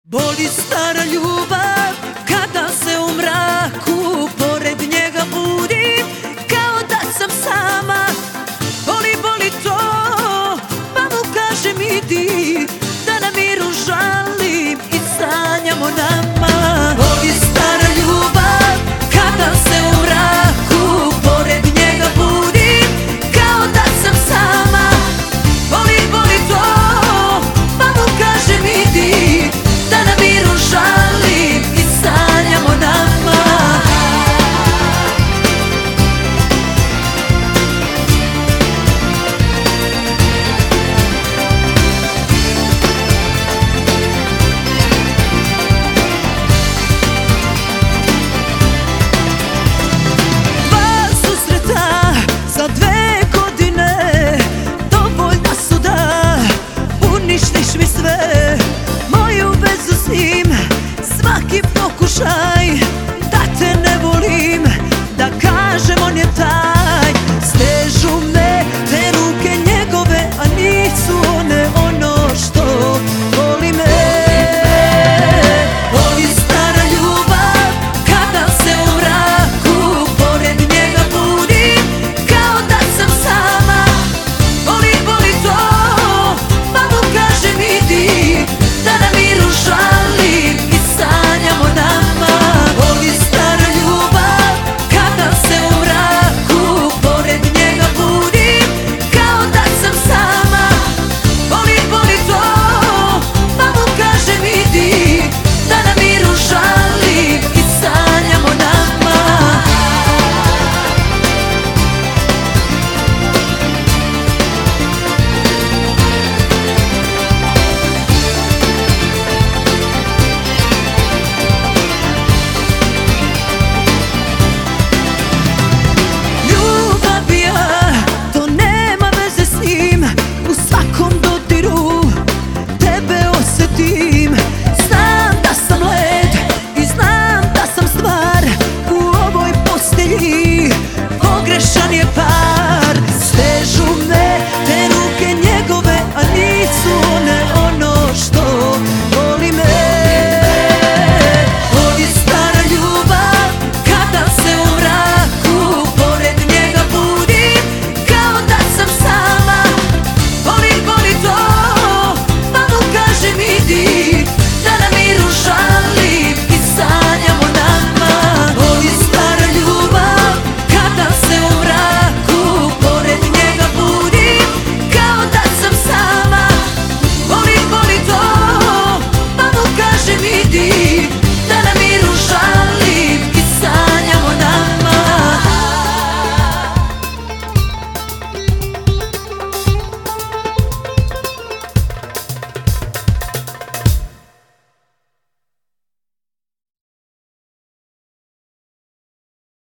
Boli stara ljubav kada se u mraku pored njega budim, kao da sam sama. Boli to, pa mu kažem idi, da na miru žalim i sanjam o nama. Boli stara ljubav kada se u mraku pored njega budim, kao da sam sama. Boli to, pa mu kažem idi, da na miru žalim i sanjam o nama. Dva susreta za 2 godine dovoljna su da uništiš mi sve. Moju vezu s njim, svaki pokušaj